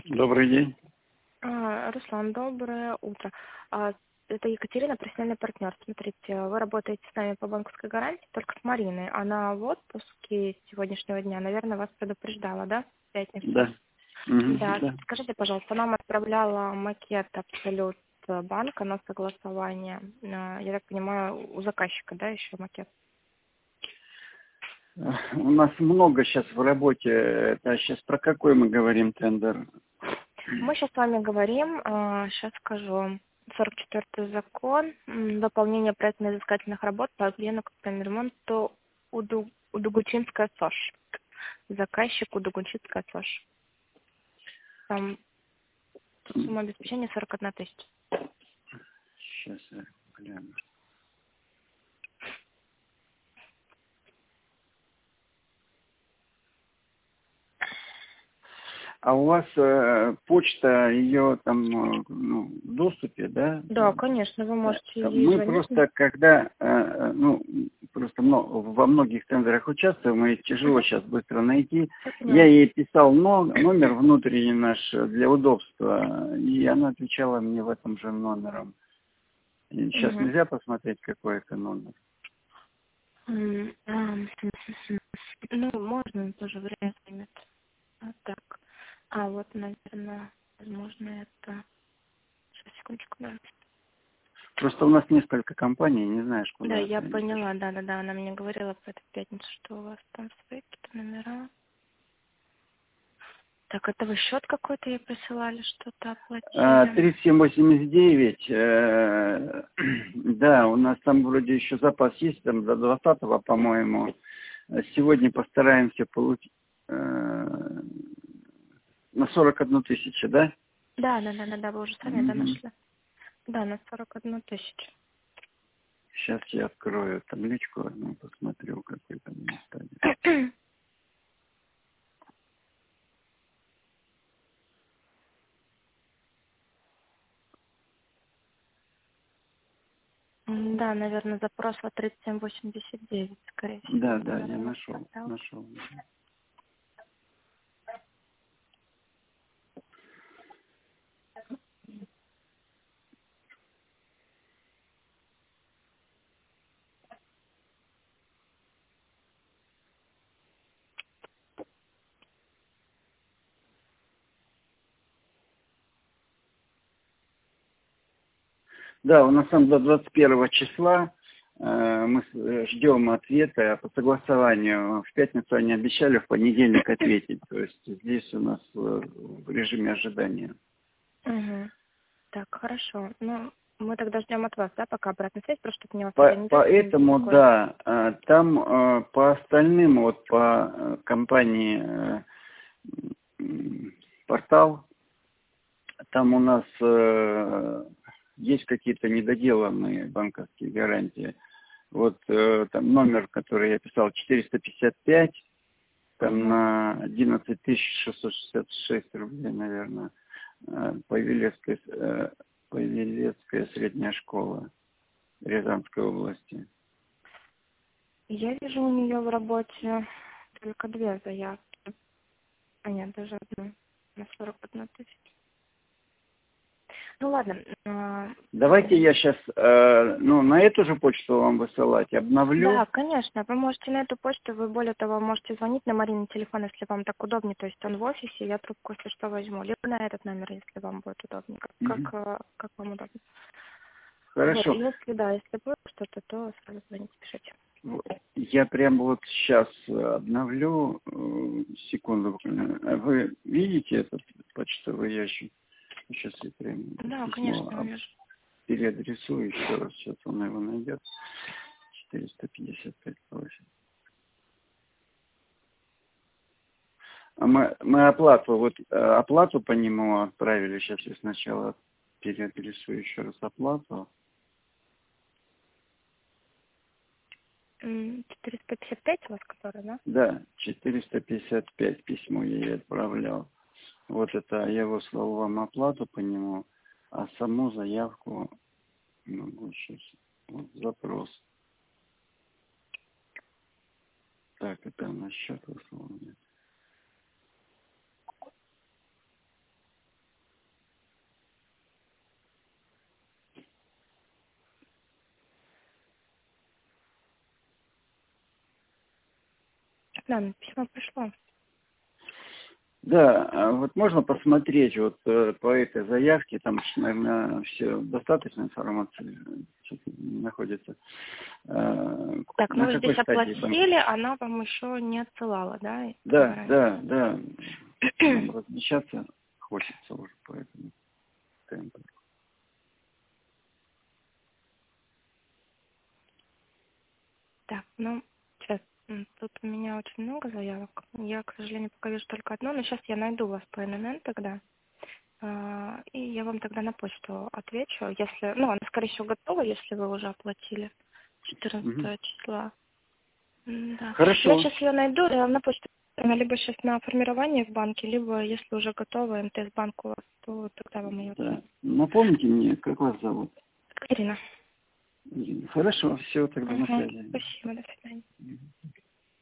Добрый день. Руслан, доброе утро. Это Екатерина, профессиональный партнер. Смотрите, вы работаете с нами по банковской гарантии, только с Мариной. Она в отпуске с сегодняшнего дня. Наверное, вас предупреждала, да? В пятницу. Да. Да. Да. Скажите, пожалуйста, нам отправляла макет Абсолют банка на согласование. Я так понимаю, у заказчика, да, еще макет? У нас много сейчас в работе. Это сейчас про какой мы говорим тендер? Мы сейчас с вами говорим, сейчас скажу, 44-й закон, выполнение проектно-изыскательных работ по обмену капитальному ремонту Удугучинская СОЖ. Заказчик Удугучинская СОЖ. Там сумма обеспечения 41 тысяча. Сейчас я гляну. А у вас почта, ее там в доступе, да? Да, конечно, вы можете ей Мы звонить. просто, когда просто во многих тендерах участвуем, и тяжело сейчас быстро найти. Я ей писал номер внутренний наш для удобства, и она отвечала мне в этом же номером. И сейчас нельзя посмотреть, какой это номер? Ну, можно, тоже время займет. Вот так. Вот, наверное, возможно, это... Сейчас, секундочку, да. Просто у нас несколько компаний, не знаешь, куда. Да, я поняла, да, она мне говорила в эту пятницу, что у вас там свои какие-то номера. Так, это вы счет какой-то ей присылали, что-то оплатили? 3789, да, у нас там вроде еще запас есть, там до 20-го, по-моему. Сегодня постараемся получить на 41 тысячу, да? Да, вы уже сами нашли. Да, на 41 тысячу. Сейчас я открою табличку одну, посмотрю, какой там место. Да, наверное, запрос по 3789, скорее всего. Да, я нашел. Да, у нас там до 21 числа мы ждем ответа по согласованию. В пятницу они обещали в понедельник ответить. То есть здесь у нас в режиме ожидания. Так, хорошо. Ну, мы тогда ждем от вас, да, пока обратная связь, просто чтобы не вас Поэтому, да, там по остальным, вот по компании «Портал», там у нас есть какие-то недоделанные банковские гарантии. Вот там номер, который я писал, 455, там на 11 666 рублей, наверное, Павелецкая средняя школа Рязанской области. Я вижу у нее в работе только 2 заявки. Нет, даже одну на 41 тысячу. Ну ладно. Давайте я сейчас, на эту же почту вам высылать, обновлю. Да, конечно. Вы можете на эту почту, вы более того можете звонить на Марину телефон, если вам так удобнее. То есть он в офисе, я трубку, если что, возьму. Либо на этот номер, если вам будет удобнее. Как вам удобно. Хорошо. Вот, если будет что-то, то сразу звоните, пишите. Я прям вот сейчас обновлю, секунду. Вы видите этот почтовый ящик? Сейчас я прям конечно, вижу. переадресую еще раз, сейчас он его найдет. 455 просит. А мы оплату по нему отправили. Сейчас я сначала переадресую еще раз оплату. 455 у вас который, да? Да, 455 письмо я ей отправлял. Вот это я выслал вам оплату по нему, а саму заявку могу сейчас. Вот запрос. Так, это на счет выслал. Да, письмо пришло. Да, а вот можно посмотреть вот по этой заявке, там, наверное, все достаточно информации находится. Так, На ну вы какой здесь стадии банк? оплатили, она вам еще не отсылала, да? Да, Гарантию? да, да. Нам размещаться хочется уже, поэтому темп. Так, ну, сейчас, тут у меня очень много заявок. Я, к сожалению, пока вижу только одну, но сейчас я найду вас по ННН тогда. И я вам тогда на почту отвечу, если, ну, она, скорее всего, готова, если вы уже оплатили 14 числа. Да. Я Хорошо. сейчас ее найду, я вам на почту, она либо сейчас на формирование в банке, либо, если уже готова МТС-банк у вас, то тогда вам ее Да. отправят. Напомните мне, как вас зовут? Ирина. Хорошо, все, тогда на Угу. связи. Спасибо, до свидания.